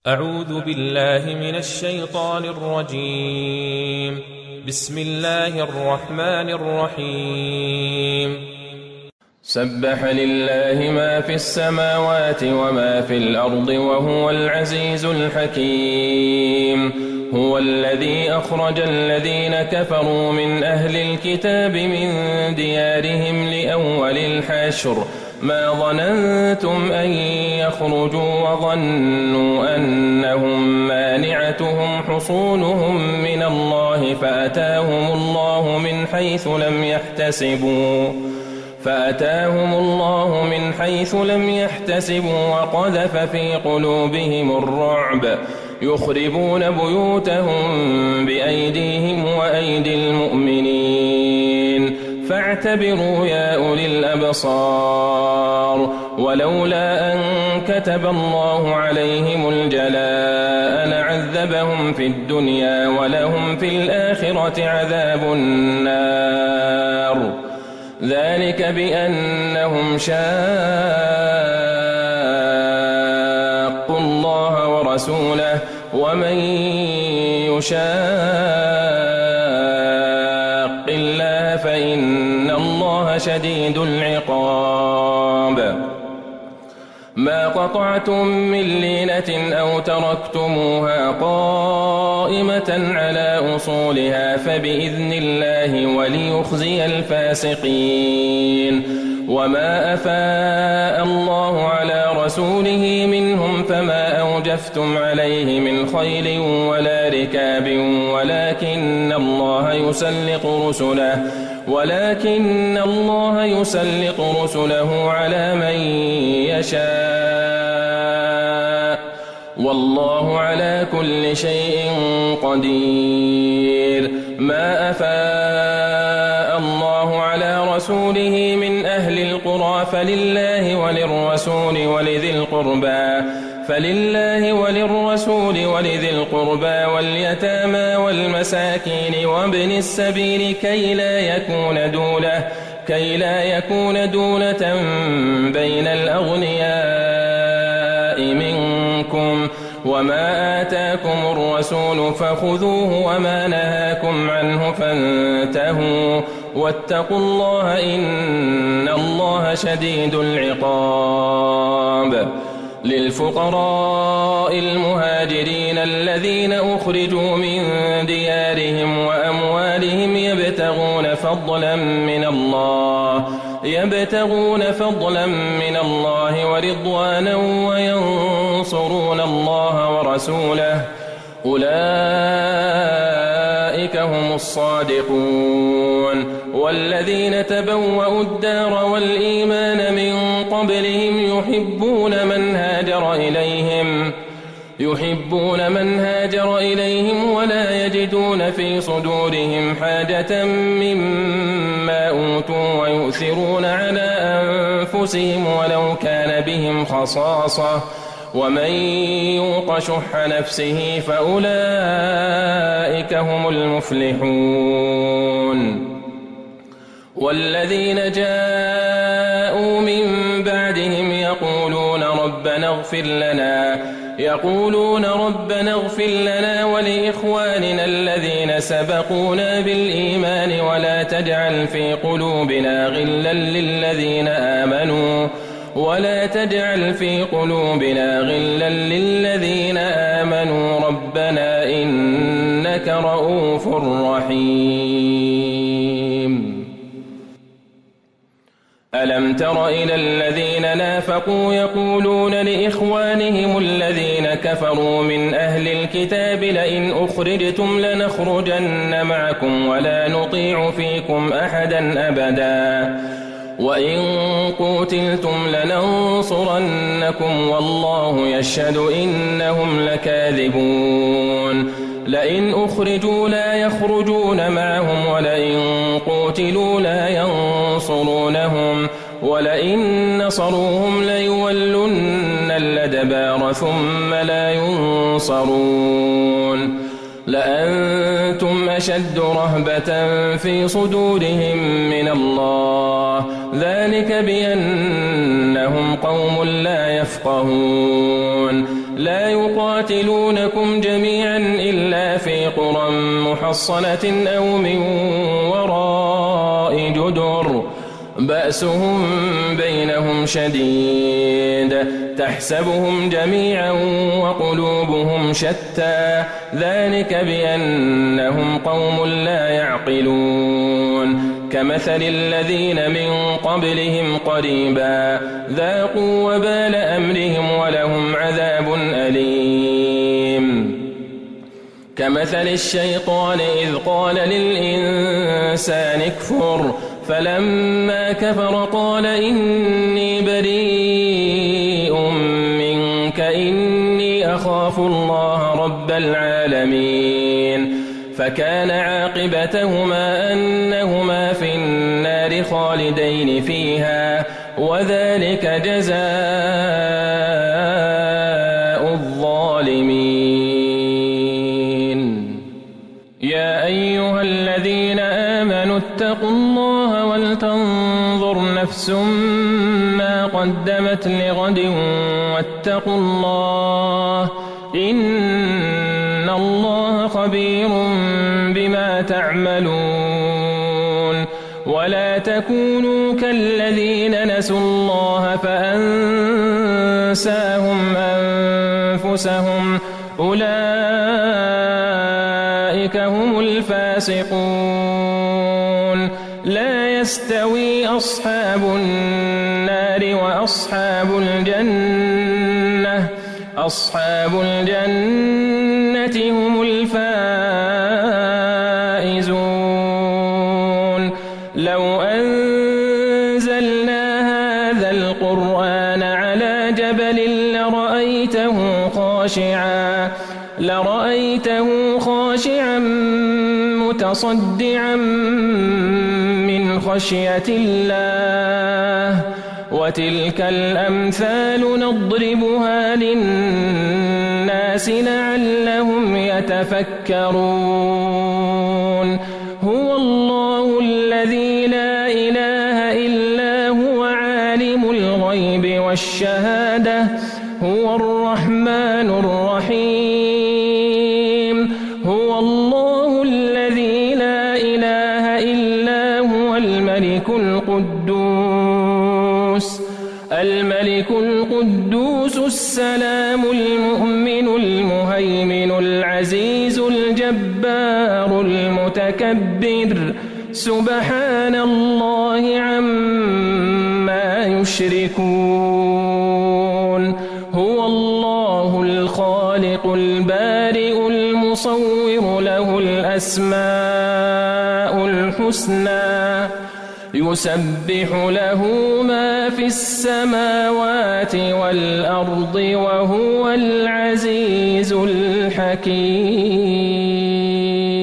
أعوذ بالله من الشيطان الرجيم. بسم الله الرحمن الرحيم. سبح لله ما في السماوات وما في الأرض وهو العزيز الحكيم. هو الذي أخرج الذين كفروا من أهل الكتاب من ديارهم لأول الحشر ما ظننتم أن يخرجوا وظنوا أنهم مانعتهم حصونهم من الله فأتاهم الله من حيث لم يحتسبوا وقذف في قلوبهم الرعب يخربون بيوتهم بأيديهم وأيدي المؤمنين فاعتبروا يا أولي الأبصار. ولولا أن كتب الله عليهم الجلاء لعذبهم في الدنيا ولهم في الآخرة عذاب النار. ذلك بأنهم شاقوا الله ورسوله ومن يشاق الله فإن الله شديد العقاب. ما قطعتم من لينة أو تركتموها قائمة على أصولها فبإذن الله وليخزي الفاسقين. وما أفاء الله على رسوله منهم فما أوجفتم عليه من خيل ولا ركاب ولكن الله يسلط رسله على من يشاء والله على كل شيء قدير. ما أفاء الله على رسوله من أهل القرى فلله وللرسول ولذي القربى واليتامى والمساكين وابن السبيل كي لا يكون دولة بين الأغنياء منكم. وما آتاكم الرسول فخذوه وما نهاكم عنه فانتهوا واتقوا الله إن الله شديد العقاب. للفقراء المهاجرين الذين أخرجوا من ديارهم وأموالهم يبتغون فضلا من الله ورضوانا وينصرون الله ورسوله أولئك هم الصادقون. والذين تبوأوا الدار والإيمان من قبلهم يحبون من هاجر إليهم ولا يجدون في صدورهم حاجة مما أوتوا ويؤثرون على أنفسهم ولو كان بهم خصاصة ومن يوق شح نفسه فأولئك هم المفلحون. والذين جاءوا من بعدهم يقولون ربنا اغفر لنا ولإخواننا الذين سبقونا بالإيمان ولا تجعل في قلوبنا غلا للذين آمنوا ربنا إنك رؤوف رحيم. ألم تر إلى الذين نافقوا يقولون لإخوانهم الذين كفروا من أهل الكتاب لئن أخرجتم لنخرجن معكم ولا نطيع فيكم أحدا أبدا وإن قوتلتم لننصرنكم والله يشهد إنهم لكاذبون. لئن أخرجوا لا يخرجون معهم ولئن قوتلوا لا ينصرونهم ولئن نصروهم ليولن الأدبار ثم لا ينصرون. لأنتم أشد رهبة في صدورهم من الله ذلك بأنهم قوم لا يفقهون. لا يقاتلونكم جميعا إلا في قرى محصنة أو من وراء جدر بأسهم بينهم شديد تحسبهم جميعا وقلوبهم شتى ذلك بأنهم قوم لا يعقلون كمثل الذين من قبلهم قريبا ذاقوا وبال أمرهم ولهم عذاب أليم كمثل الشيطان إذ قال للإنسان اكفر فلما كفر قال إني بريء منك إني أخاف الله رب العالمين فكان عاقبتهما أنهما في النار خالدين فيها وذلك جزاء الظالمين يا أيها الذين آمنوا اتقوا الله ولتنظر نفس ما قدمت لغد واتقوا الله إن الله خبير بما تعملون ولا تكونوا كالذين نسوا الله فأنساهم أنفسهم أولئك هم الفاسقون لا يستوي أصحاب النار وأصحاب الجنة أصحاب الجنة هم الفائزون لو أنزلنا هذا القرآن على جبل لرأيته خاشعا متصدعا من خشية الله وتلك الأمثال نضربها للناس لعلهم يتفكرون هو الله الذي لا إله إلا هو عالم الغيب والشهادة هو الرحمن الرحيم هو الله الذي لا إله إلا هو الملك القدوس السلام المؤمن المهيمن العزيز الجبار المتكبر سبحان الله عما يشركون هو الله الخالق البارئ المصور له الأسماء الحسنى يسبح له ما في السماوات والأرض وهو العزيز الحكيم